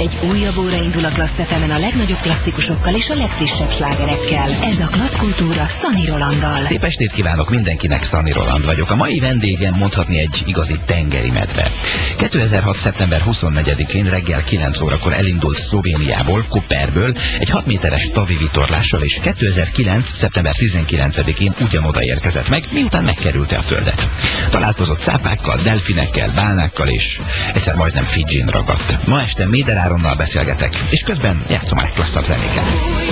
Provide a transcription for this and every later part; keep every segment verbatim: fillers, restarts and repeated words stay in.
Egy újabb óra indul a Klassz ef emen a legnagyobb klasszikusokkal és a legfrissebb slágerekkel. Ez a Klassz Kultúra Szani Rolanddal. Szép estét kívánok mindenkinek, Szani Roland vagyok. A mai vendégem mondhatni egy igazi tengeri medve. kétezer-hat. szeptember huszonnegyedikén reggel kilenc órakor elindult Szlovéniából, Koperből egy hat méteres tavi vitorlással, és kétezer-kilenc. szeptember tizenkilencedikén ugyanoda érkezett meg, miután megkerülte a földet. Találkozott szápákkal, delfinekkel, bálnákkal, és egyszer majdnem Fidzsin ragadt. Ma este Méder Áronnal beszélgetek, és közben játszom egy klasszabb zenéket.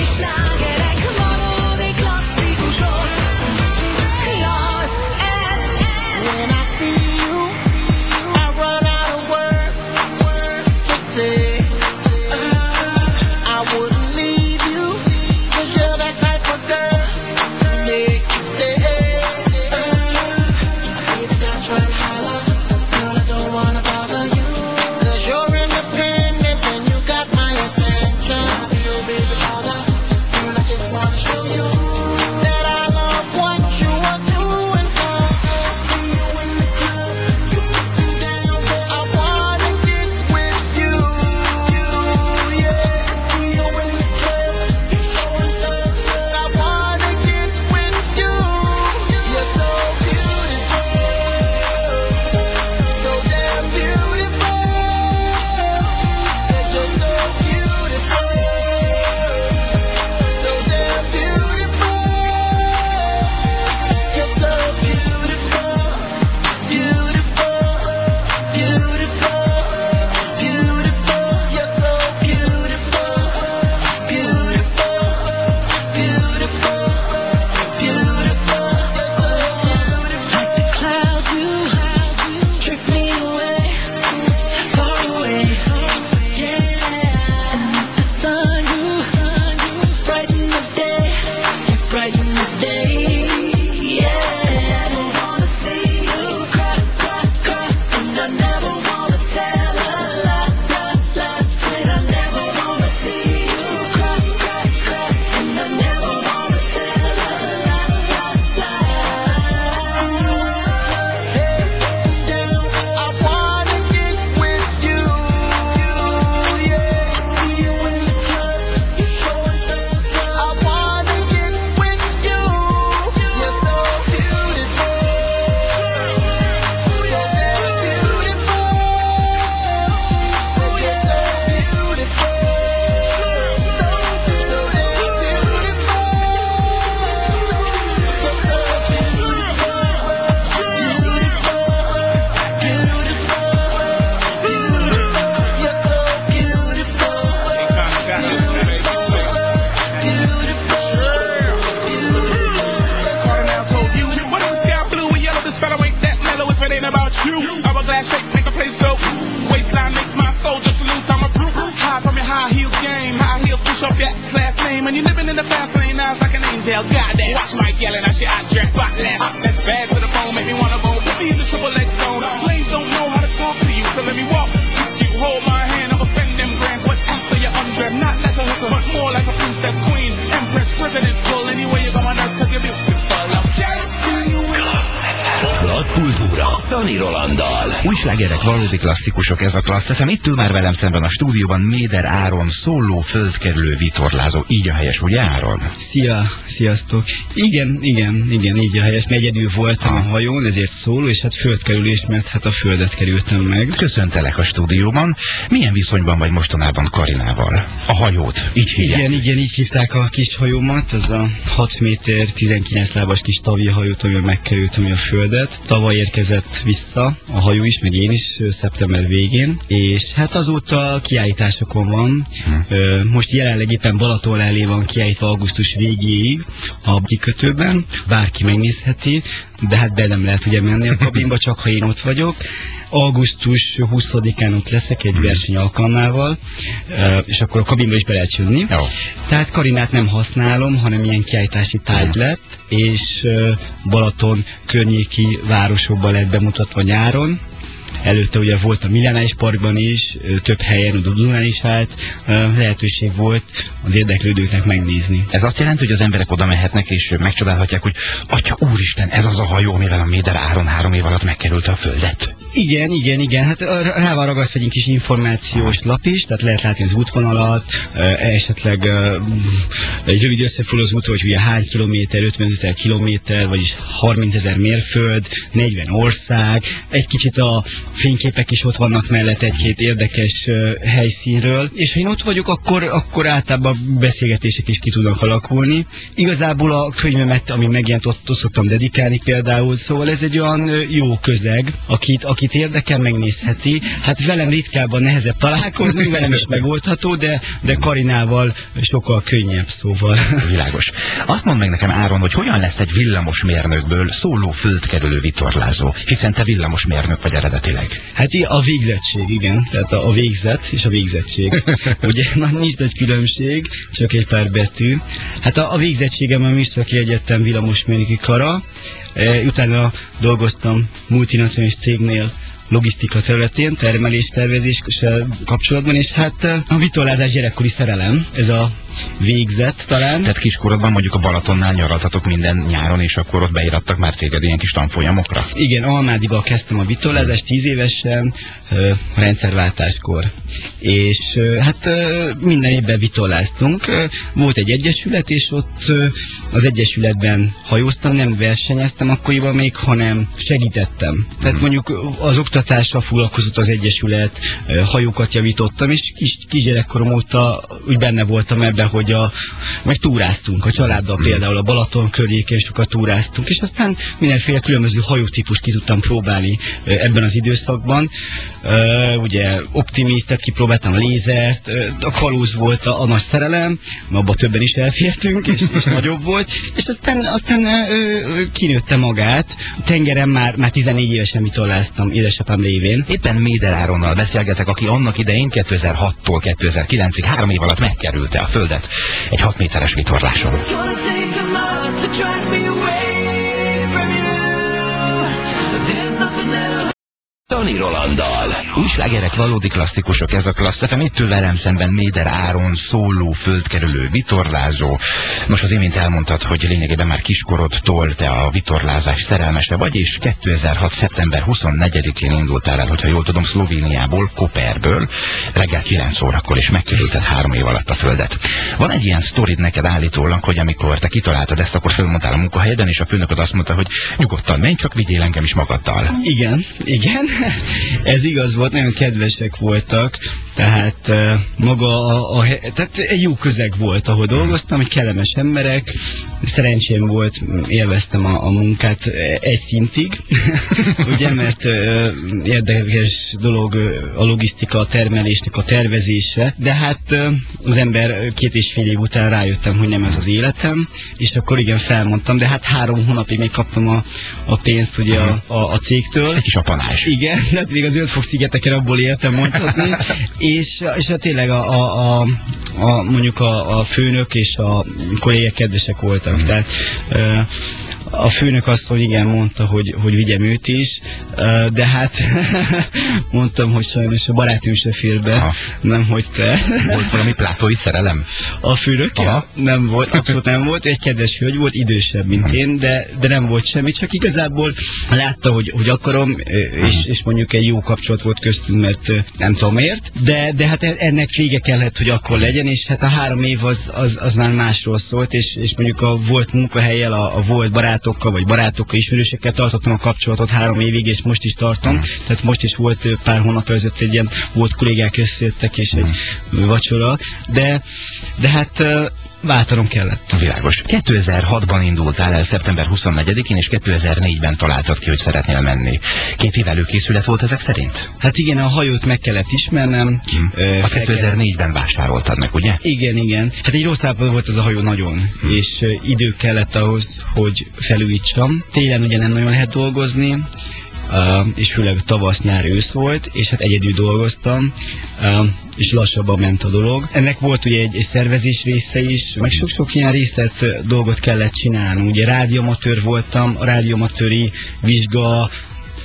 Szani Rolanddal. Új slágerek, valódi klasszikusok, ez a Klassz ef em. Itt ül már velem szemben a stúdióban Méder Áron, szóló földkerülő vitorlázó. Így a helyes, ugye Áron? Szia, sziasztok. Igen, igen, igen, így a helyes. Egyedül voltam a hajón, ezért szóló, és hát földkerülés, mert hát a földet kerültem meg. Köszöntelek a stúdióban. Milyen viszonyban vagy mostanában Karinával? A hajót, így hívják. Igen, igen, így hívták a kis hajómat, az a hat méter, tizenkilenc lábas kis tavi hajót, amivel megkerültem a földet. Tavaly érkezett vissza a hajó is, meg én is szeptember végén, és hát azóta kiállításokon van. Hmm. Most jelenleg éppen Balaton elé van kiállítva augusztus végéig a kikötőben, bárki megnézheti, de hát be nem lehet ugye menni a kabinba, csak ha én ott vagyok. augusztus huszadikán ott leszek egy verseny alkalmával, és akkor a kabinba is be lehet jönni. Jó. Tehát Karinát nem használom, hanem ilyen kiállítási tárgy lett, és Balaton környéki városokban lett bemutatva nyáron. Előtte ugye volt a Millenáris Parkban is, több helyen, a Dunán is állt, lehetőség volt az érdeklődőknek megnézni. Ez azt jelenti, hogy az emberek oda mehetnek és megcsodálhatják, hogy Atya úristen, ez az a hajó, amivel a Méder Áron három év alatt megkerülte a földet. Igen, igen, igen. Hát rá van ragasztva egy kis információs lap is, tehát lehet látni az útvonalat, esetleg egy rövid összefoglaló az útról, hogy ugye hány kilométer, ötvenezer kilométer, vagyis harmincezer mérföld, negyven ország, egy kicsit a fényképek is ott vannak mellett egy-két érdekes helyszínről, és ha én ott vagyok, akkor, akkor általában beszélgetések is ki tudnak alakulni. Igazából a könyvemet, ami megjelent, ott, ott szoktam dedikálni például, szóval ez egy olyan jó közeg, akit, akit érdekel, megnézheti. Hát velem ritkábban nehezebb találkozni, velem is megoldható, de, de Karinával sokkal könnyebb, szóval. Világos. Azt mondd meg nekem, Áron, hogy hogyan lesz egy villamosmérnökből szóló földkerülő vitorlázó, hiszen te villamosmérnök vagy eredetileg. Hát a végzettség, igen. Tehát a, a végzet és a végzettség. Ugye nincs nagy különbség, csak egy pár betű. Hát a, a végzettségem a Műszaki Egyetem villamosmérnöki kara. E, utána dolgoztam multinacionális cégnél logisztika területén, termeléstervezéssel kapcsolatban, és hát a vitorlázás gyerekkori szerelem, ez a végzet talán. Tehát kiskorodban mondjuk a Balatonnál nyaraltatok minden nyáron, és akkor ott beirattak már téged ilyen kis tanfolyamokra? Igen, Almádival kezdtem a vitorlázást tíz évesen, a rendszerváltáskor. És hát minden évben vitorláztunk. Volt egy egyesület, és ott az egyesületben hajóztam, nem versenyeztem akkoriban még, hanem segítettem. Tehát mondjuk az oktatással foglalkozott az egyesület, hajókat javítottam, és kis, kisgyerekkorom óta úgy benne voltam ebben, hogy a, meg túráztunk a családdal, például a Balaton környékén sokat túráztunk, és aztán mindenféle különböző hajótípus ki tudtam próbálni ebben az időszakban. Uh, ugye optimistát kipróbáltam, a lézert, uh, a kalóz volt a, a nagy szerelem, abban többen is elfértünk, és, és nagyobb volt, és aztán, aztán uh, kinőtte magát. A tengeren már, már tizennégy évesen vitorláztam, édesapám lévén. Éppen Méder Áronnal beszélgetek, aki annak idején kétezer-hattól kétezer-kilencig három év alatt megkerülte a földet egy hat méteres vitorláson. Sony Rolanddal. Új slágerek, valódi klasszikusok, ez a Klassz ef em, itt ül velem szemben Méder Áron, szóló, földkerülő, vitorlázó. Most az imént elmondtad, hogy lényegében már kiskorodtól te a vitorlázás szerelmese vagy, és kétezer-hat. szeptember huszonnegyedikén indultál el, hogyha jól tudom, Szlovéniából, Koperből, reggel kilenc órakor, és megkerülted három év alatt a földet. Van egy ilyen sztorid neked állítólag, hogy amikor te kitaláltad ezt, akkor fölmondtál a munkahelyeden, és a főnököd azt mondta, hogy nyugodtan menj, csak vigyél engem is magaddal. Igen, igen. Ez igaz volt, nagyon kedvesek voltak, tehát uh, maga a, a, tehát egy jó közeg volt, ahol dolgoztam, hogy kellemes emberek, szerencsém volt, élveztem a, a munkát egy szintig, ugye, mert uh, érdekes dolog a logisztika, a termelésnek a tervezése, de hát uh, az ember két és fél év után rájöttem, hogy nem ez az életem, és akkor igen, felmondtam, de hát három hónapig még kaptam a, a pénzt ugye a, a, a cégtől. Egy kis apanás. Igen, de még az Zöld-fok-szigeteken abból éltem mondhatni, és, és a, tényleg a, a, a, a, mondjuk a, a főnök és a kollégák kedvesek voltak, mm. tehát uh, a főnök azt, hogy igen, mondta, hogy, hogy vigyem őt is, uh, de hát mondtam, hogy sajnos a barátom se fér be, aha. Nem, hogy te. Volt valami plátói szerelem? A főnök? Nem volt, abszolút nem volt, egy kedves hölgy volt, idősebb, mint hmm. én, de, de nem volt semmi, csak igazából látta, hogy, hogy akarom, és, és mondjuk egy jó kapcsolat volt köztünk, mert nem tudom miért, de, de hát ennek vége kellett, hogy akkor legyen, és hát a három év az, az, az már másról szólt, és, és mondjuk a volt munkahelyel, a, a volt barátokkal, vagy barátokkal, ismerősekkel tartottam a kapcsolatot három évig, és most is tartom, tehát most is volt pár hónap előtt egy ilyen, volt kollégák összejöttek, és egy vacsora, de, de hát váltanom kellett. Világos. kétezer-hatban indultál el szeptember huszonnegyedikén, és kétezer-négyben találtad ki, hogy szeretnél menni. Két év előkészület volt ezek szerint? Hát igen, a hajót meg kellett ismernem. Hmm. A kétezer-négyben vásároltad meg, ugye? Igen, igen. Hát egy rossz állapotban volt ez a hajó nagyon, hmm. és uh, idő kellett ahhoz, hogy felújítsam. Télen ugye nem nagyon lehet dolgozni, Uh, és főleg tavasz, nyár, ősz volt, és hát egyedül dolgoztam, uh, és lassabban ment a dolog. Ennek volt ugye egy, egy szervezés része is, meg sok-sok ilyen részlet uh, dolgot kellett csinálnom. Ugye rádióamatőr voltam, a rádióamatőri vizsga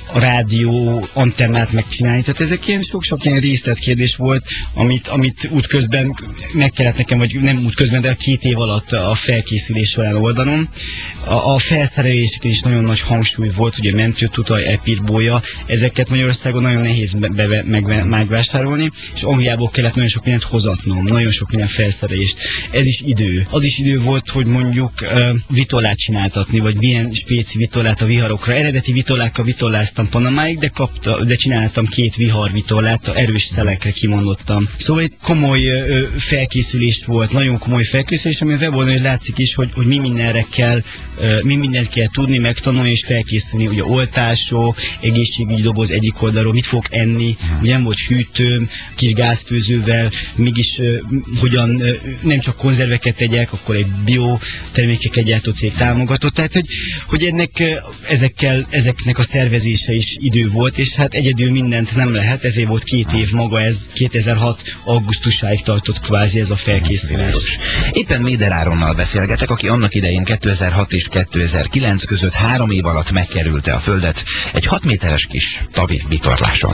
a rádió antennát megcsinálni. Tehát ezek ilyen sok-sok ilyen részletkérdés volt, amit, amit útközben meg kellett nekem, vagy nem útközben, de a két év alatt a felkészülés során oldanom. A, a felszereléseken is nagyon nagy hangsúly volt, ugye mentőtudaj, epírbója, ezeket Magyarországon nagyon nehéz be, be, meg, megvásárolni, és Angliából kellett nagyon sok mindent hozatnom, nagyon sok minden felszerelést. Ez is idő. Az is idő volt, hogy mondjuk uh, vitollát csináltatni, vagy milyen spéci vitollát a viharokra. Eredeti vitollákkal vitolláztam Panamáig, de, kapta, de csináltam két vihar vitollát, erős szelekre kimondottam. Szóval egy komoly uh, felkészülés volt, nagyon komoly felkészülés, ami a weboldalon látszik is, hogy, hogy mi mindenre kell, uh, mi mindent kell tudni, megtanulni és felkészülni. Ugye oltások, egészségügyi doboz egyik oldalról, mit fog enni, ugye nem volt hűtőm, kis gázfőzővel, mégis uh, hogyan uh, nem csak konzerveket tegyek, akkor egy bio termékeket gyártó cég támogatott. Tehát, hogy, hogy ennek, ezekkel, ezeknek a szervezése is idő volt, és hát egyedül mindent nem lehet, ezért volt két év maga, ez kétezer-hat augusztusáig tartott kvázi ez a felkészülés. Éppen Méder Áronnal beszélgetek, aki annak idején kétezer-hat és kétezer-kilenc között három év alatt megkerülte a Földet egy hat méteres kis tavi vitorláson.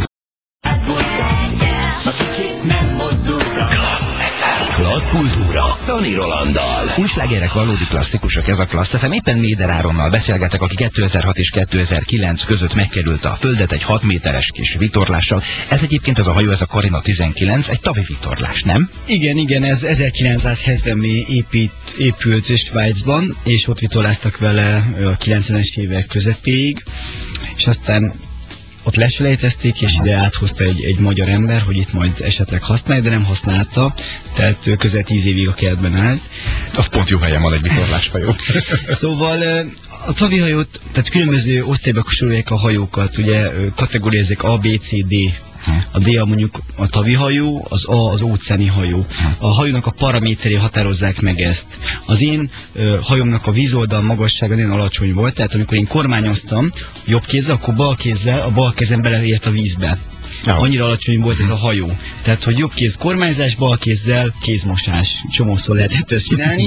Kultúra, Tani Rolanddal. Új slágerek, valódi klasszikusok, ez a Klassz ef em. Éppen Méder Áronnal beszélgetek, aki kétezer-hat és kétezer-kilenc között megkerülte a Földet egy hat méteres kis vitorlással. Ez egyébként az a hajó, ez a Carina tizenkilenc, egy tavi vitorlás, nem? Igen, igen, ez ezerkilencszázhetvenben épít, épült Svájcban, és ott vitorláztak vele a kilencvenes évek közepéig, és aztán ott leselejtezték, és ide áthozta egy, egy magyar ember, hogy itt majd esetleg használja, de nem használta, tehát közel tíz évig a kertben állt. Az pont jó helyen van egy vitorláshajó. Szóval a tavi hajót, tehát különböző osztályba sorolják a hajókat, ugye kategóriázzák A, B, C, D. A D a mondjuk a tavi hajó, az A az óceáni hajó. A hajónak a paraméterei határozzák meg ezt. Az én ö, hajómnak a vízoldal magassága nagyon alacsony volt, tehát amikor én kormányoztam jobb kézzel, akkor bal kézzel, a bal kezem beleért a vízbe. Annyira alacsony volt ez a hajó. Tehát, hogy jobb kéz kormányzás, bal kézzel kézmosás. Csomószor lehetett ezt csinálni.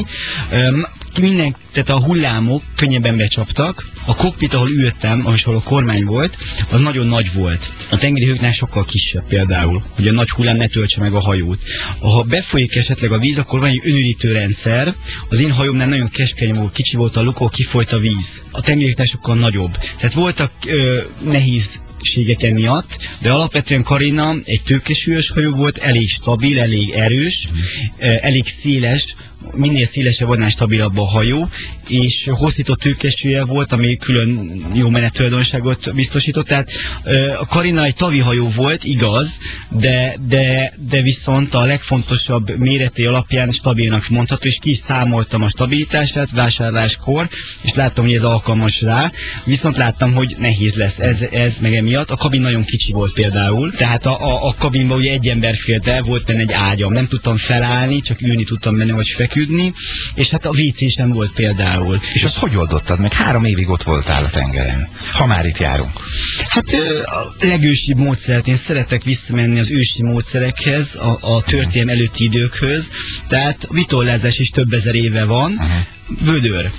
Minden, tehát a hullámok könnyebben becsaptak. A kokpit, ahol ültem, ahol a kormány volt, az nagyon nagy volt. A tengeri hajóknál sokkal kisebb például, hogy a nagy hullám ne töltse meg a hajót. Ha befolyik esetleg a víz, akkor van egy önürítő rendszer. Az én hajómnál nagyon keskeny volt, kicsi volt a lukó, kifolyt a víz. A tengeri hajóknál sokkal nagyobb. Tehát voltak ö, nehéz ségek miatt, de alapvetően Carina egy tőkésűrös hajó volt, elég stabil, elég erős, elég széles, minél szélesebb, annál stabilabb a hajó, és hosszított tőkesülye volt, ami külön jó menettulajdonságot biztosított. Tehát a Carina egy tavi hajó volt, igaz, de, de, de viszont a legfontosabb méreté alapján stabilnak mondható, és ki is számoltam a stabilitását vásárláskor, és láttam, hogy ez alkalmas rá, viszont láttam, hogy nehéz lesz ez, ez meg emiatt. A kabin nagyon kicsi volt például, tehát a, a, a kabinban ugye egy ember félt el, volt benne egy ágyam, nem tudtam felállni, csak ülni tudtam benne, vagy feküdni, és hát a vé cé sem volt például. És azt hogy oldottad meg? Három évig ott voltál a tengeren. Ha már itt járunk. Hát a legősibb módszert, én szeretek visszamenni az ősi módszerekhez, a, a történelem előtti időkhöz, tehát vitorlázás is több ezer éve van, uh-huh. Vödör.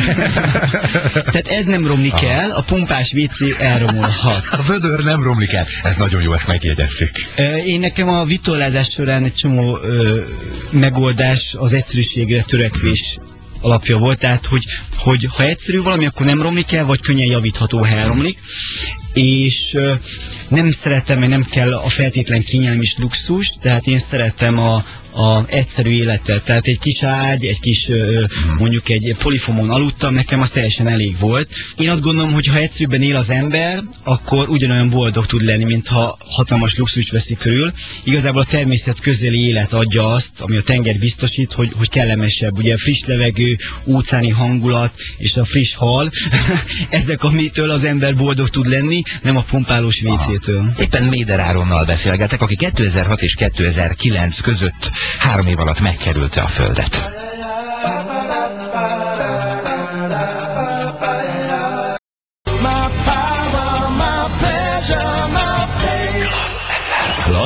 Tehát ez nem romlik Aha. el, a pumpás vé cé elromolhat. A vödör nem romlik el. Ez nagyon jó, ezt megjegyezzük. Én nekem a vitorlázás során egy csomó ö, megoldás az egyszerűségre törekvés alapja volt, tehát hogy, hogy ha egyszerű valami, akkor nem romlik el, vagy könnyen javítható, ha elromlik. És ö, nem szeretem, mert nem kell a feltétlen kényelem és luxus, tehát én szeretem a a egyszerű életet, tehát egy kis ágy, egy kis mondjuk egy polifomon aludtam, nekem az teljesen elég volt. Én azt gondolom, hogy ha egyszerűbben él az ember, akkor ugyanolyan boldog tud lenni, mint ha hatalmas luxus veszi körül. Igazából a természet közeli élet adja azt, ami a tenger biztosít, hogy, hogy kellemesebb. Ugye a friss levegő, óceáni hangulat és a friss hal, ezek, amitől az ember boldog tud lenni, nem a pumpálós vé cé-től. Éppen Méder Áronnal beszélgetek, aki kétezer-hat és kétezer-kilenc között három év alatt megkerülte a Földet.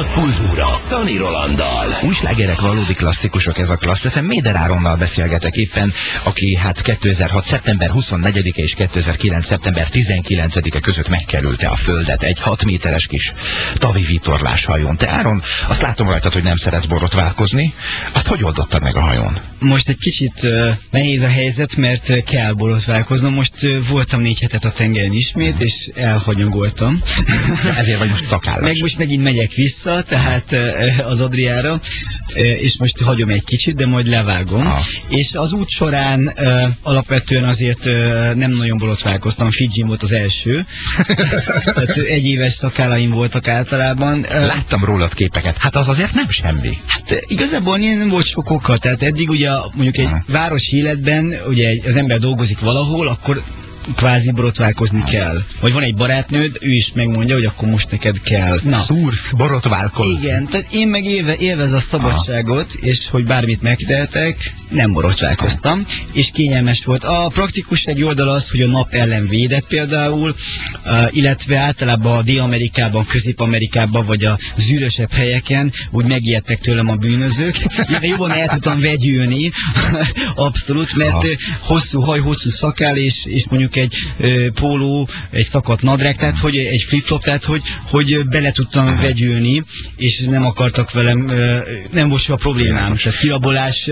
Kultúra, Tani Rolanddal. Új slágerek, valódi klasszikusok, ez a Klassz ef em. Méder Áronnal beszélgetek éppen, aki hát kétezer-hat. szeptember huszonnegyedike és kétezer-kilenc. szeptember tizenkilencedike között megkerülte a Földet egy hat méteres kis tavi vitorlás hajón. Te, Áron, azt látom rajtad, hogy nem szeretsz borotválkozni. Azt hogy oldottad meg a hajón? Most egy kicsit uh, nehéz a helyzet, mert uh, kell borotválkoznom. Most uh, voltam négy hetet a tengeren ismét, és elhanyagoltam. Ezért vagy most szakállas. Meg most megint megyek vissza, tehát uh, az Adriára, uh, és most hagyom egy kicsit, de majd levágom. Ah. És az út során uh, alapvetően azért uh, nem nagyon borotválkoztam, Fidzsin volt az első. Tehát egy éves szakállaim voltak általában. Uh, Láttam rólad képeket, hát az azért nem semmi. Hát igazából nem volt sok oka, tehát eddig ugye mondjuk egy ah. városi életben, ugye az ember dolgozik valahol, akkor kvázi borotválkozni kell. Vagy van egy barátnőd, ő is megmondja, hogy akkor most neked kell. Na, szúrsz, borotválkozni. Igen, tehát én meg élve, élvez a szabadságot, ah. és hogy bármit megtehetek, nem borotválkoztam, és kényelmes volt. A praktikussági oldal az, hogy a nap ellen védett például, uh, illetve általában a Dél-Amerikában, Közép-Amerikában, vagy a zűrösebb helyeken úgy megijedtek tőlem a bűnözők. Én jobban el tudtam vegyülni, abszolút, mert ah. hosszú haj, hosszú szakál, és, és mondjuk egy ö, póló, egy szakadt nadrág, tehát hogy egy flip-flop, tehát hogy, hogy bele tudtam vegyülni, és nem akartak velem, ö, nem volt a problémám, tehát kirabolás,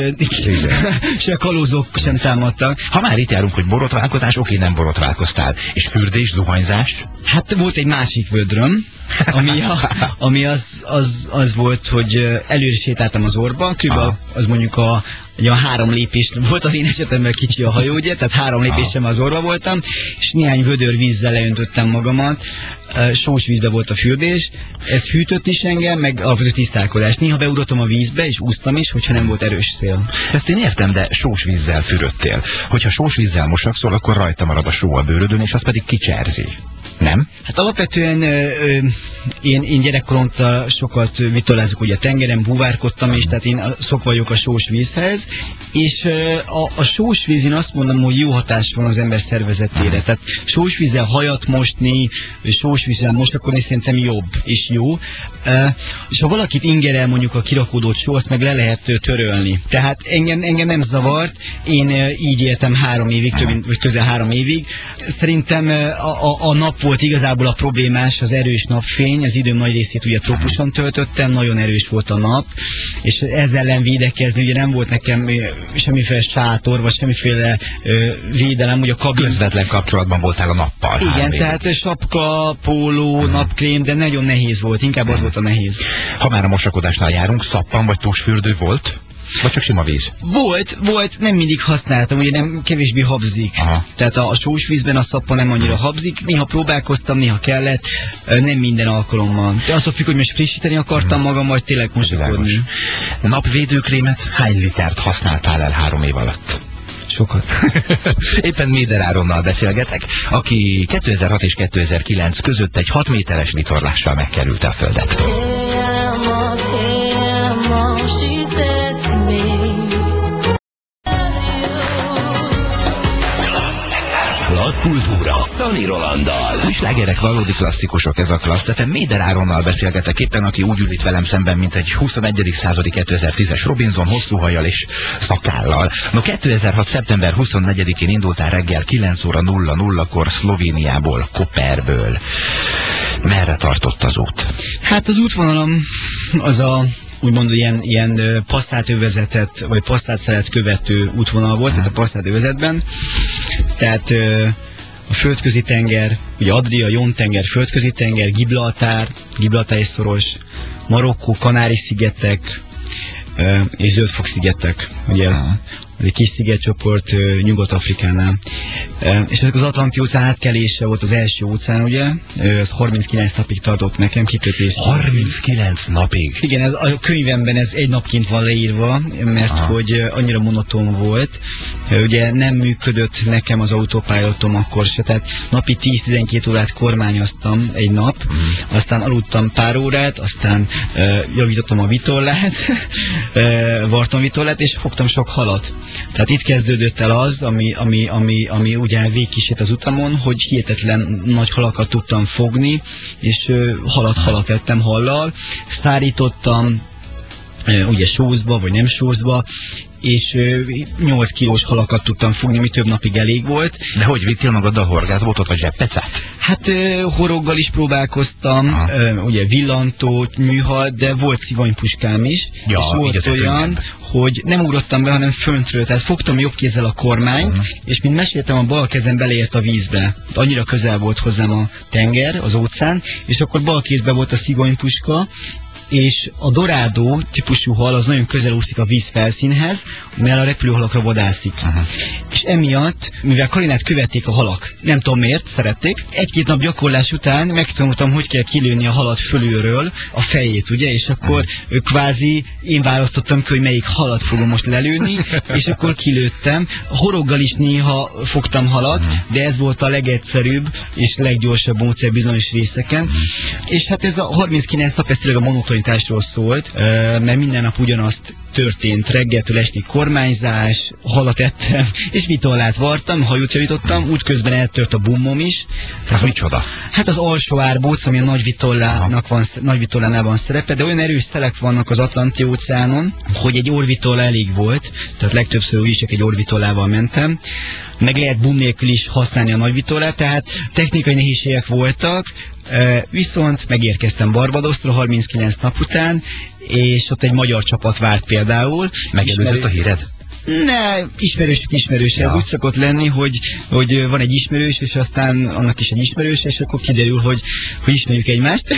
se kalózok sem támadtak. Ha már itt járunk, hogy borotválkozás, oké, nem borotválkoztál. És fürdés, zuhanyzás? Hát volt egy másik vödröm, ami, a, ami az, az, az volt, hogy előre sétáltam az orba, kb. Az mondjuk a ugye a három lépés volt az én esetemben kicsi a hajó, ugye, tehát három lépésem az orva voltam, és néhány vödör vízzel leöntöttem magamat, sós vízbe volt a fürdés, ez hűtött is engem, meg a tisztálkodás. Néha beugrottam a vízbe, és úsztam is, hogyha nem volt erős szél. Ezt én értem, de sós vízzel fürödtél. Hogyha sós vízzel mosakszol, akkor rajta marad a só a bőrödön, és az pedig kicserzi. Nem? Hát alapvetően ö, ö, én, én gyerekkoromban sokat vitorlázok ugye a tengeren, búvárkodtam is, tehát én szok vagyok a sós vízhez, és ö, a, a sós víz, én azt mondom, hogy jó hatás van az ember szervezetére. Tehát sós vízzel hajat mosni, sós vízzel mosakodni szerintem jobb és jó. Ö, és ha valakit ingerel mondjuk a kirakódott só, azt meg le lehet törölni. Tehát engem, engem nem zavart, én ö, így éltem három évig, több mint, vagy közel három évig. Szerintem ö, a, a, a nap volt igazából a problémás, az erős napfény, az időm nagy részét ugye trópuson töltöttem, nagyon erős volt a nap, és ezzel ellen védekezni, ugye nem volt nekem semmiféle sátor, vagy semmiféle ö, védelem, ugye a kabin... Közvetlen kapcsolatban voltál a nappal. Igen, tehát sapka, póló, hmm. napkrém, de nagyon nehéz volt, inkább az volt a nehéz. Ha már a mosakodásnál járunk, szappan vagy tusfürdő volt? Vagy csak sima víz? Volt, volt, nem mindig használtam, ugye nem kevésbé habzik. Aha. Tehát a, a sós vízben a szappan nem annyira habzik, néha próbálkoztam, néha kellett, nem minden alkalommal. De attól függ, hogy most frissíteni akartam magam, vagy tényleg mosakodni. Napvédőkrémet hány litert használtál el három év alatt? Sokat. Éppen Méder Áronnal beszélgetek, aki kétezer-hat és kétezer-kilenc között egy hat méteres vitorlással megkerülte a Földet. Kultúra, Tani Rolanddal. Új slágerek, valódi klasszikusok, ez a Klassz ef em. Méder Áronnal beszélgetek éppen, aki úgy ül itt velem szemben, mint egy huszonegyedik századi kétezer-tízes Robinson, hosszú hajjal és szakállal. No, kétezer-hat. szeptember huszonnegyedikén indultál reggel kilenc óra nulla nullakor Szlovéniából, Koperből. Merre tartott az út? Hát az útvonalam az a úgymond ilyen, ilyen passzátővezetet, vagy passzátszeret követő útvonal volt, tehát a passzátővezetben. Tehát a földközi tenger, ugye Adria, Jon-tenger, földközi tenger, Gibraltár, Gibraltári szoros, Marokkó, Kanári-szigetek és Zöldfok-szigetek, ugye egy kis szigetcsoport Nyugat-Afrikánál. És ezek az Atlanti óceán átkelése volt az első óceán, ugye? harminckilenc napig tartott nekem kikötés. harminckilenc napig? Igen, ez, a könyvemben ez egy napként van leírva, mert aha, hogy annyira monoton volt. Ugye nem működött nekem az autopilotom akkor se, tehát napi tíz-tizenkét órát kormányoztam egy nap, hmm. aztán aludtam pár órát, aztán uh, javítottam a vitorlát, uh, vartam vitorlát, és fogtam sok halat. Tehát itt kezdődött el az, ami, ami, ami, ami úgy áll végkísért az utamon, hogy hihetetlen nagy halakat tudtam fogni, és halat-halat ettem hallal, szárítottam, ugye sózba, vagy nem sózba, és nyolc kilós halakat tudtam fogni, ami több napig elég volt. De hogy vittél magaddal horgászbótot, vagy zseppecát? Hát horoggal is próbálkoztam, Aha. ugye villantót, műhal, de volt szivanypuskám is, ja, és volt olyan, könnyebb. Hogy nem ugrottam be, hanem föntről, tehát fogtam jobb kézzel a kormányt, uh-huh. és mint meséltem, a bal kezem beleért a vízbe. Annyira közel volt hozzám a tenger, az óceán, és akkor bal kézben volt a szivanypuska, és a dorádó típusú hal az nagyon közel úszik a víz felszínhez, mert a repülőhalakra vadászik. Uh-huh. És emiatt, mivel Karinát követték a halak, nem tudom miért, szerették, egy-két nap gyakorlás után megtanultam, hogy kell kilőni a halat fölülről, a fejét, ugye, és akkor uh-huh. kvázi én választottam ki, hogy melyik halat fogom most lelőni, és akkor kilőttem. Horoggal is néha fogtam halat, uh-huh. de ez volt a legegyszerűbb és leggyorsabb módszer bizonyos részeken. Uh-huh. És hát ez a harminckilenc nap, ez tényleg a monotonitásról szólt, mert minden nap ugyanazt történt, reggeltől estig kormányzás, halat ettem, és vitollát vartam, hajót javítottam, útközben eltört a bummom is. Ez micsoda? Hát az alsó árbóc, ami a nagy vitollának van, nagy vitollánál van szerepe, de olyan erős szelek vannak az Atlanti óceánon, hogy egy orvitolla elég volt, tehát legtöbbször úgy is csak egy orvitollával mentem. Meg lehet bum nélkül is használni a nagy vitollát, tehát technikai nehézségek voltak, viszont megérkeztem Barbadosra harminckilenc nap után, és ott egy magyar csapat várt például. Megelőzött a híred? Ne, ismerősök ismerős. Ja. Ez úgy szokott lenni, hogy, hogy van egy ismerős, és aztán annak is egy ismerős, és akkor kiderül, hogy, hogy ismerjük egymást.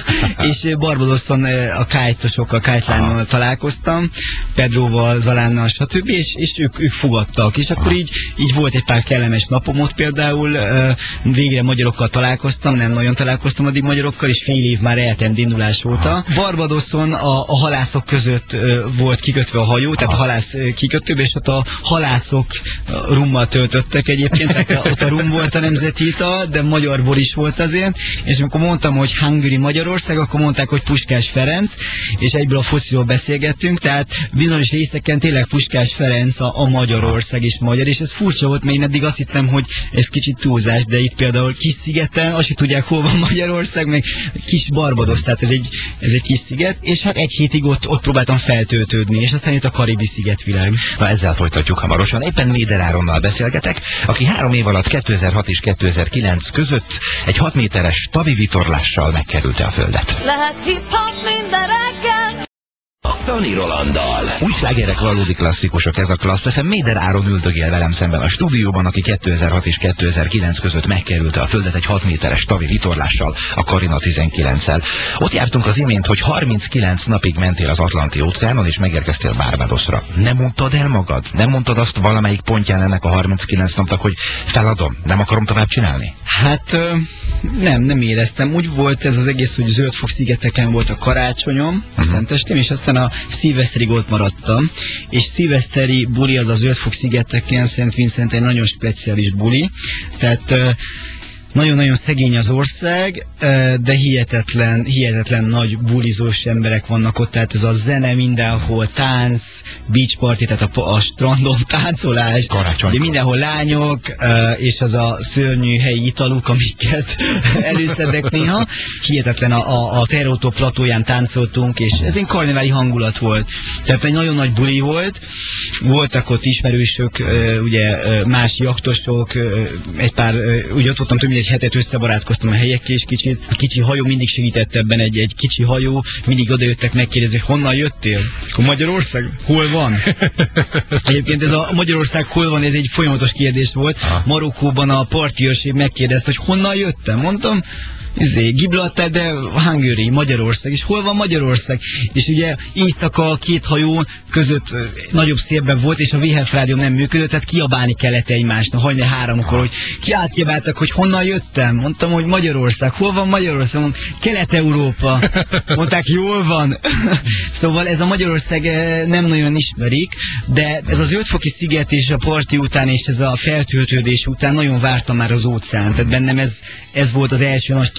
És Barbadoson a kite-osokkal, kite-lánnal találkoztam, Pedróval, Zalánnal, stb. És, és ők, ők fogadtak. És akkor így, így volt egy pár kellemes napom ott például. Végre magyarokkal találkoztam, nem nagyon találkoztam addig magyarokkal, és fél év már eltelt indulás óta. Barbadoson a, a halászok között volt kikötve a hajó, tehát a halász kikötő, és ott a halászok rummal töltöttek egyébként, tehát ott a rum volt a nemzeti ital, de magyar bor is volt azért, és amikor mondtam, hogy Hungary Magyarország, akkor mondták, hogy Puskás Ferenc, és egyből a fociról beszélgettünk, tehát bizonyos részeken tényleg Puskás Ferenc a, a Magyarország is magyar, és ez furcsa volt, mert én eddig azt hittem, hogy ez kicsit túlzás, de itt például Kis-szigeten, azt tudják, hol van Magyarország, meg Kis Barbados, tehát ez egy, ez egy kis sziget, és hát egy hétig ott, ott próbáltam feltöltődni, és aztán jött a Karibi szigetvilág. Na, ezzel folytatjuk hamarosan. Éppen Méder Áronnal beszélgetek, aki három év alatt kétezer-hat és kétezer-kilenc között egy hat méteres tavi vitorlással megkerülte a Földet. Lehet hip-hop minden reggel. Tani Rolanddal. Új slágerek, valódi klasszikusok, ez a Klassz ef em. Méder Áron üldögél velem szemben a stúdióban, aki kétezer-hat és kétezer-kilenc között megkerülte a Földet egy hat méteres tavi vitorlással, a Carina tizenkilenccel. Ott jártunk az imént, hogy harminckilenc napig mentél az Atlanti óceánon, és megérkeztél Barbadosra. Nem mondtad el magad? Nem mondtad azt valamelyik pontján ennek a harminckilenc napnak, hogy feladom, nem akarom tovább csinálni? Hát nem, nem éreztem. Úgy volt ez az egész, hogy Zöldfok-szigeteken volt a karácsonyom, a uh-huh. Szentestém, és aztán a szilveszterig ott maradtam, és szilveszteri buli az a Zöldfok-szigeteken, Szent Vincent egy nagyon speciális buli, tehát nagyon-nagyon szegény az ország, de hihetetlen, hihetetlen nagy bulizós emberek vannak ott, tehát ez a zene mindenhol, tánc, beach party, tehát a, a strandon táncolás, de mindenhol lányok, és az a szörnyű helyi italuk, amiket előszedek néha. Hihetetlen a, a, a Terrautó platóján táncoltunk, és ez egy karneváli hangulat volt. Tehát egy nagyon nagy buli volt, voltak ott ismerősök, ugye más jachtosok, egy pár, ugye ott voltam több mint egy hetet, összebarátkoztam a helyekkel, és kicsit, a kicsi hajó mindig segített ebben, egy, egy kicsi hajó, mindig odajöttek megkérdezni, hogy honnan jöttél? Akkor Magyarország? Hol van? Egyébként ez a Magyarország hol van, ez egy folyamatos kérdés volt. Marokkóban a parti őrség megkérdezte, hogy honnan jöttem? Mondtam, izé, Gibraltar, de Hungary, Magyarország, és hol van Magyarország? És ugye éjszaka a két hajó között nagyobb szélben volt, és a vé há ef rádió nem működött, tehát kiabálni kellett egymásnak, hajnali háromkor, hogy kiáltkiabáltak, hogy honnan jöttem? Mondtam, hogy Magyarország. Hol van Magyarország? Mondtam, Kelet-Európa. Mondták, jól van. Szóval ez a Magyarország nem nagyon ismerik, de ez az Zöldfoki sziget és a parti után, és ez a feltöltődés után nagyon vártam már az óceán. Tehát bennem ez, ez volt az első nagy kihívás,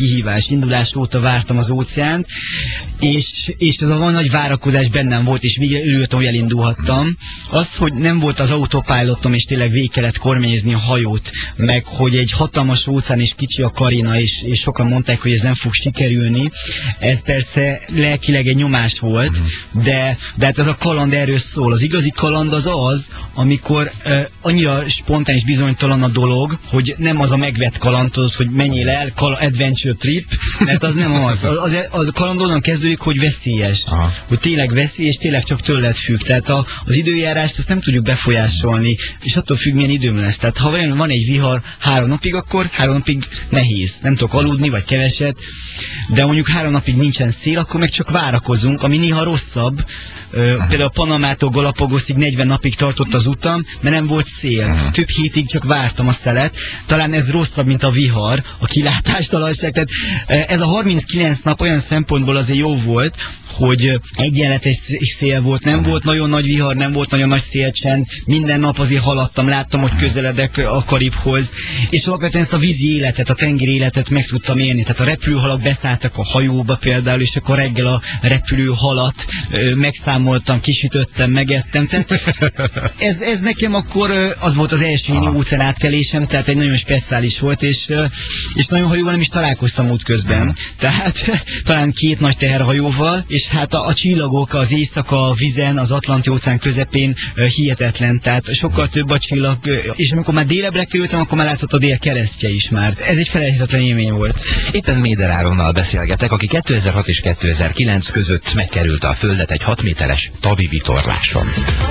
kihívás. Indulás óta vártam az óceánt, és, és ez a nagy várakozás bennem volt, és végre örültem, hogy elindulhattam. Az, hogy nem volt az autopilotom, és tényleg végig kellett kormányozni a hajót, meg hogy egy hatalmas óceán és kicsi a Karina, és, és sokan mondták, hogy ez nem fog sikerülni. Ez persze lelkileg egy nyomás volt, de, de hát ez a kaland erről szól. Az igazi kaland az az, amikor uh, annyira spontán és bizonytalan a dolog, hogy nem az a megvett kalandhoz, hogy menjél el, adventure trip, mert az nem az. Az, az, az a kaland onnan kezdődik, hogy veszélyes. Aha. Hogy tényleg veszélyes, tényleg csak tőled függ. Tehát a, az időjárást azt nem tudjuk befolyásolni, és attól függ, milyen időm lesz. Tehát ha van egy vihar három napig, akkor három napig nehéz. Nem tudok aludni, vagy keveset, de mondjuk három napig nincsen szél, akkor meg csak várakozunk, ami néha rosszabb. Uh, például a Panamától Galapagosig negyven napig tartott az utam, mert nem volt szél. Uh-huh. Több hétig csak vártam a szelet. Talán ez rosszabb, mint a vihar, a kilátástalanság. Tehát uh, ez a harminckilenc nap olyan szempontból azért jó volt, hogy egyenletes szél volt, nem volt nagyon nagy vihar, nem volt nagyon nagy szélcsend, minden nap azért haladtam, láttam, hogy közeledek a Karibhoz, és alapvetően ezt a vízi életet, a tengeri életet meg tudtam élni. Tehát a repülőhalak beszálltak a hajóba például, és akkor reggel a repülőhalat ö, megszámoltam, kisütöttem, megettem. Tehát ez, ez nekem akkor az volt az első óceán átkelésem, tehát egy nagyon speciális volt, és, és nagyon hajóval nem is találkoztam útközben. Tehát talán két nagy teherhajóval, és hát a, a csillagok, az éjszaka, a vizen, az Atlanti-óceán közepén uh, hihetetlen, tehát sokkal több a csillag, uh, és amikor már délebbre kerültem, akkor már látszott a dél keresztje is már. Ez egy felejthetetlen élmény volt. Éppen Méder Áronnal beszélgetek, aki kétezer-hat és kétezer-kilenc között megkerülte a Földet egy hat méteres tavi vitorláson.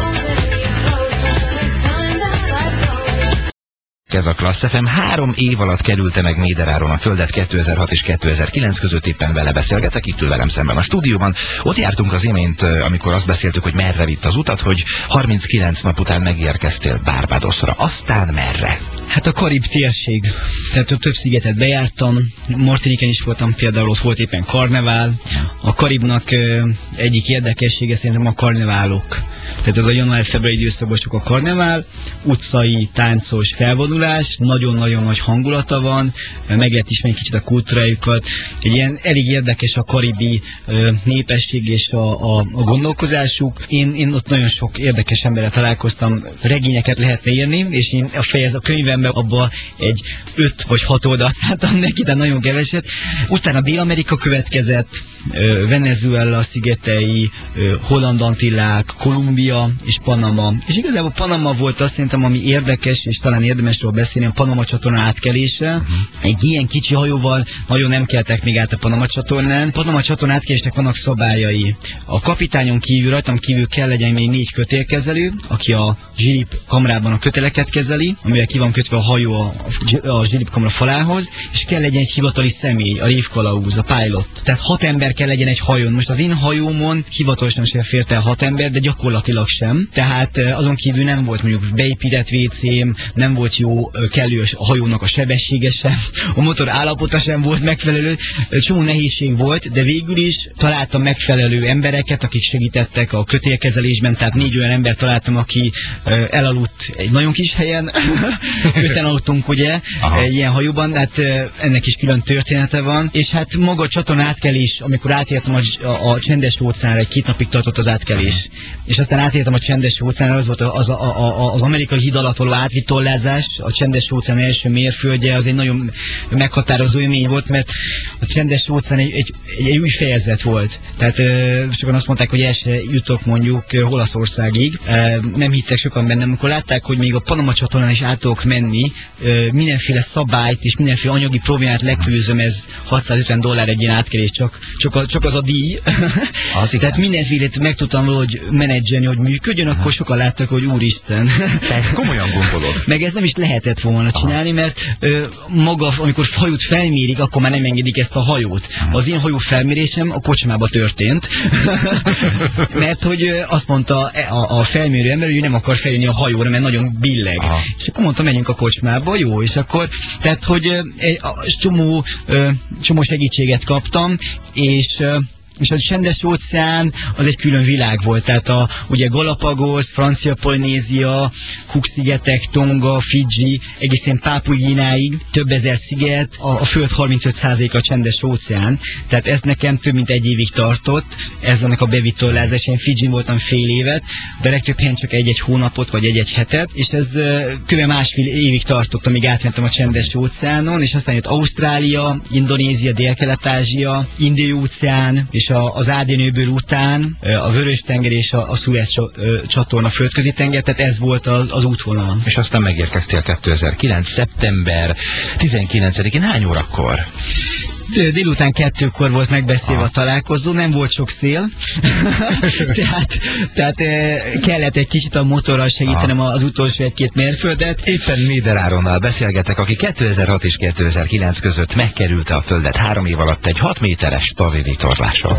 Ez a Klassz ef em három év alatt kerülte meg Méder Áron a Földet, kétezer-hat és kétezer-kilenc között éppen vele beszélgetek, itt ül velem szemben a stúdióban. Ott jártunk az imént, amikor azt beszéltük, hogy merre vitt az utat, hogy harminckilenc nap után megérkeztél Barbadosra. Aztán merre? Hát a Karib térség. Tehát több szigetet bejártam, Martiniken is voltam például, ott volt éppen karnevál. A Karibnak egyik érdekessége szerintem a karneválok. Tehát ez a január-február időszakban sok a karnevál, utcai, táncos felvonulás, nagyon-nagyon nagy hangulata van, meg lehet ismerni kicsit a kultúrájukat. Egy ilyen elég érdekes a karibi népesség és a, a, a gondolkozásuk. Én, én ott nagyon sok érdekes emberrel találkoztam, regényeket lehetne írni, és én a fejez a könyvemben abban egy öt vagy hat oldalt láttam neki, de nagyon keveset. Utána Dél-Amerika következett, Venezuela szigetei, Holland-Antillák, Kolumbia és Panama. És igazából Panama volt azt szerintem, ami érdekes, és talán érdemesről beszélni, a Panama csatorna átkelése. Uh-huh. Egy ilyen kicsi hajóval nagyon nem keltek még át a Panama csatornán. Panama csatorna átkelésnek vannak szabályai. A kapitányon kívül, rajtam kívül kell legyen még négy kötélkezelő, aki a zsilip kamrában a köteleket kezeli, amivel ki van kötve a hajó a, a zsilip kamra falához, és kell legyen egy hivatali személy, a révkalauz, a pilot. Tehát hat ember kell legyen egy hajón. Most az én hajómon hivatalosan sem fért el hat ember, de gyakorlatilag sem. Tehát azon kívül nem volt mondjuk beépített vécém, nem volt jó, kellő a hajónak a sebessége sem, a motor állapota sem volt megfelelő, csomó nehézség volt, de végül is találtam megfelelő embereket, akik segítettek a kötélkezelésben, tehát négy olyan ember találtam, aki elaludt egy nagyon kis helyen, öten aludtunk ugye, Aha. ilyen hajóban, hát ennek is külön története van, és hát maga a csatorna átkelés, amikor átértem a, a, a csendes óceánra, egy két napig tartott az átkelés, és aztán átértem a csendes óceánra, az volt az, a, a, az amerikai híd alatt való átvitorlázás, a csendes óceán első mérföldje, az egy nagyon meghatározó élmény volt, mert a csendes óceán egy, egy, egy, egy új fejezet volt. Tehát ö, sokan azt mondták, hogy el se jutok mondjuk Olaszországig. Ö, nem hittek sokan bennem, amikor látták, hogy még a Panama csatornán is át tudok menni, ö, mindenféle szabályt és mindenféle anyagi problémát leküzdöm, ez hatszázötven dollár egy ilyen átkelés, csak, csak, a, csak az a díj. Az Tehát mindenfélét meg tudtam valahogy menedzselni, hogy működjön, akkor sokan láttak, hogy úristen. Tehát komolyan gondolod. Meg ez nem is lehetett volna csinálni, mert ö, maga, amikor hajót felmérik, akkor már nem engedik ezt a hajót. Az én hajó felmérésem a kocsmába történt, mert hogy ö, azt mondta a, a felmérő ember, hogy nem akar feljönni a hajóra, mert nagyon billeg. Aha. És akkor mondtam, menjünk a kocsmába, jó, és akkor, tehát, hogy ö, egy, a, csomó, ö, csomó segítséget kaptam, és ö, és a csendes óceán az egy külön világ volt, tehát a, ugye Galapagos, Francia Polinézia, Cook-szigetek, Tonga, Fidzsi, egészen Pápua-Gineáig több ezer sziget, a, a föld harmincöt százaléka a csendes óceán, tehát ez nekem több mint egy évig tartott, ez annak a bevitorlázás. Én Fidzsin voltam fél évet, de legtöbb helyen csak egy-egy hónapot, vagy egy-egy hetet, és ez kb. másfél évig tartott, amíg átmentem a csendes óceánon, és aztán jött Ausztrália, Indonézia, Dél-Kelet-Ázsia, Indiai óceán, és a, az Ádén-öböl után a Vörös-tenger és a, a Szuez csatorna földközi tenger, tehát ez volt az, az útvonal. És aztán megérkeztél kétezer-kilenc. szeptember tizenkilencedikén, hány órakor? Délután kettőkor volt megbeszélve a találkozó, nem volt sok szél, tehát, tehát kellett egy kicsit a motorral segítenem az utolsó egy-két mérföldet. Éppen Méder Áronnal beszélgetek, aki kétezer-hat és kétezer-kilenc között megkerülte a földet három év alatt egy hat méteres tavi vitorláson.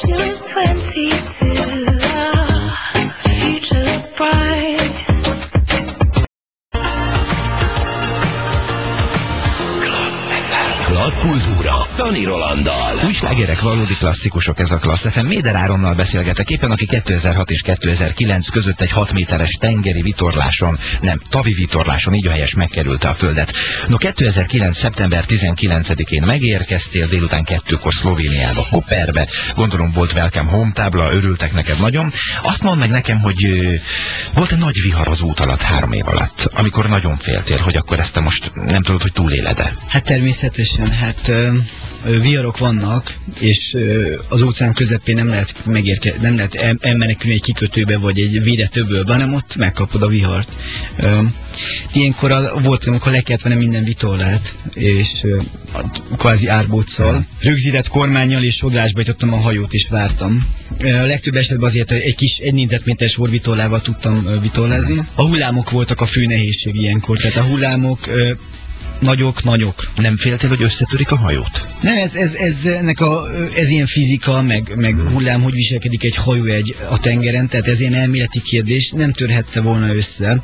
Kultúra, Tani Rolanddal. Új slágerek, valódi klasszikusok, ez a Klassz ef em. Méder Áronnal beszélgetek éppen, aki kétezer-hat és kétezer-kilenc között egy hat méteres tengeri vitorláson, nem, tavi vitorláson, így a helyes, megkerülte a földet. No, kétezer-kilenc. szeptember tizenkilencedikén megérkeztél délután kettőkor Szlovéniába, Koperbe. Gondolom volt Welcome Home tábla, örültek neked nagyon. Azt mondd meg nekem, hogy volt egy nagy vihar az út alatt három év alatt, amikor nagyon féltél, hogy akkor ezt te most nem tudod, hogy túléled-e. Hát természetesen, hát ö, ö, viharok vannak, és ö, az óceán közepén nem lehet megérke, nem lehet el, elmenekülni egy kikötőbe, vagy egy védett öbölbe, hanem ott megkapod a vihart. Ö, ilyenkor a, volt, amikor le kellett venni minden vitorlát, és ö, kvázi árbóccal, rögzített kormánnyal és sodrásba jutottam a hajót, és vártam. Ö, a legtöbb esetben azért egy kis egy négyzetméteres horvitorlával tudtam ö, vitorlázni. A hullámok voltak a fő nehézség ilyenkor, tehát a hullámok ö, nagyok, nagyok. Nem féltél, hogy összetörik a hajót? Nem, ez, ez, ez, ennek a, ez ilyen fizika, meg, meg hullám, hogy viselkedik egy hajó egy, a tengeren, tehát ez ilyen elméleti kérdés, nem törhette volna össze.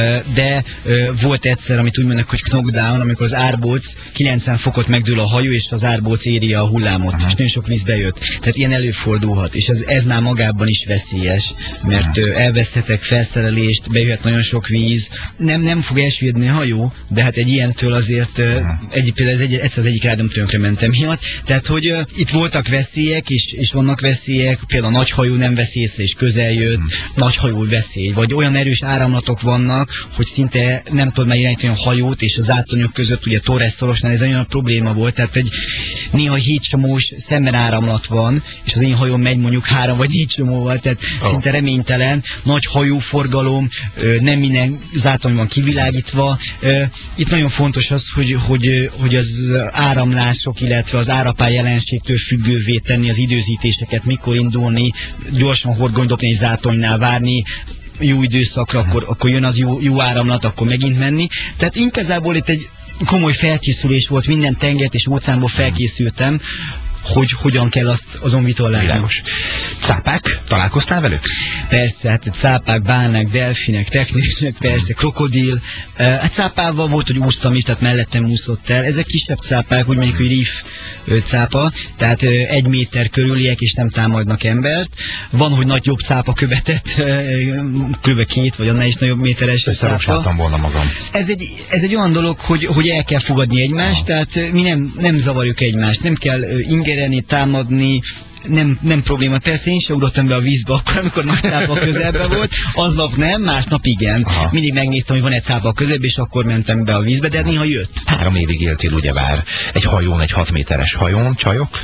De volt egyszer, amit úgy mondanak, hogy knockdown, amikor az árbóc kilencven fokot megdől a hajó, és az árbóc éri a hullámot, aha, és nagyon sok víz bejött. Tehát ilyen előfordulhat, és ez, ez már magában is veszélyes, mert elveszthetek felszerelést, bejöhet nagyon sok víz, nem, nem fog elsüllyedni a hajó, de hát egy ilyentől azért egy, például egy, egyszer az egyik rádom tönkre mentem miatt. Tehát, hogy uh, itt voltak veszélyek, és, és vannak veszélyek, például a nagy hajó nem vesz észre, és közel jött, nagy hajó veszély, vagy olyan erős áramlatok vannak, hogy szinte nem tudod már irányítani a hajót, és az átonyok között, ugye Torres szorosnál ez olyan probléma volt, tehát egy néha hét csomós szemben áramlat van, és az én hajóm megy mondjuk három vagy négy csomóval, tehát oh, szinte reménytelen, nagy hajóforgalom, nem minden zátony van kivilágítva. Itt nagyon fontos az, hogy, hogy, hogy az áramlások, illetve az árapály jelenségtől függővé tenni az időzítéseket, mikor indulni, gyorsan horgony dobni egy zátonynál, várni jó időszakra, akkor, akkor jön az jó, jó áramlat, akkor megint menni. Tehát inkább itt egy komoly felkészülés volt, minden tengert és óceánból felkészültem, hogy hogyan kell azt azon vitorlázni. Cápák? Találkoztál velük? Persze, hát cápák, bálnák, delfinek, teknések, persze, krokodil. Hát cápával volt, hogy úsztam is, tehát mellettem úszott el. Ezek kisebb cápák, úgy mondjuk, hogy reef cápa, tehát egy méter körüliek, és nem támadnak embert. Van, hogy nagyobb cápa követett, kb. két vagy annál is nagyobb méteres cápa. volna magam. Ez egy, ez egy olyan dolog, hogy, hogy el kell fogadni egymást, tehát mi nem, nem zavarjuk egymást, nem kell ingerelni, támadni, nem, nem probléma. Persze én sem ugrottam be a vízbe akkor, amikor nagy cápa a közelben volt, aznap nem, másnap igen. Aha. Mindig megnéztem, hogy van egy cápa a közelben, és akkor mentem be a vízbe, de néha jött. Három évig éltél ugyebár egy hajón, egy hat méteres hajón, csajok?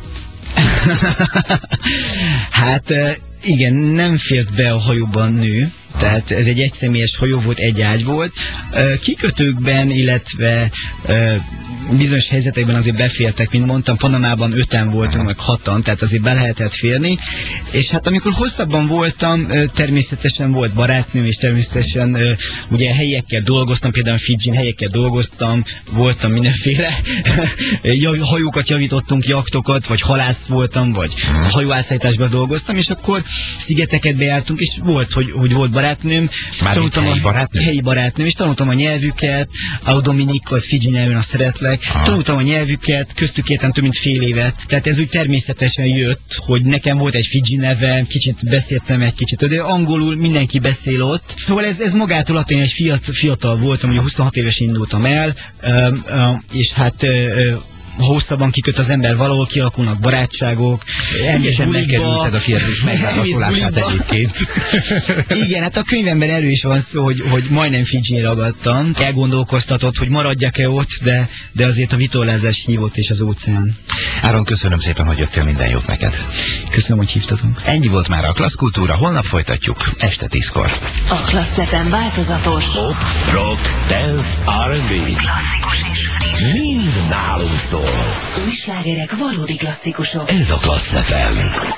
Hát igen, nem fért be a hajóban nő. Tehát ez egy egyszemélyes hajó volt, egy ágy volt. Kikötőkben, illetve bizonyos helyzetekben azért befértek, mint mondtam, Panamában öten voltunk, meg hatan, tehát azért be lehetett férni. És hát amikor hosszabban voltam, természetesen volt barátnőm, és természetesen ugye helyekkel dolgoztam, például Fidzsin helyekkel dolgoztam, voltam mindenféle hajókat javítottunk, jaktokat, vagy halász voltam, vagy hajóátszállításban dolgoztam, és akkor szigeteket bejártunk, és volt, hogy, hogy volt barátnőm, barátnőm. Mármint helyi barátnő? Helyi barátnőm, és tanultam a nyelvüket, a Dominik, az Fiji nyelven, azt szeretlek. Aha. Tanultam a nyelvüket, köztük éltem több mint fél évet. Tehát ez úgy természetesen jött, hogy nekem volt egy Fiji nevem, kicsit beszéltem egy kicsit, de angolul mindenki beszél ott. Szóval ez, ez magától attól, egy fiatal, fiatal voltam, ugye huszonhat éves indultam el, és hát hosszabban kiköt az ember, valahol kialakulnak barátságok. Egészen megkerülted a kérdés megválaszolását egyébként. Igen, hát a könyvemben elő is van szó, hogy, hogy majdnem Fijin ragadtam. Elgondolkoztatott, hogy maradjak-e ott, de, de azért a vitorlázás hívott és az óceán. Áron, köszönöm szépen, hogy jöttél, minden jót neked. Köszönöm, hogy hívtatok. Ennyi volt már a Klassz Kultúra, holnap folytatjuk, este tízkor. A Klassz ef em változatos. Pop, rock, dance, er and bé. Klasszikus és Mind nálunk szól. új slágerek, valódi klasszikusok. Ez a Klassz ef em.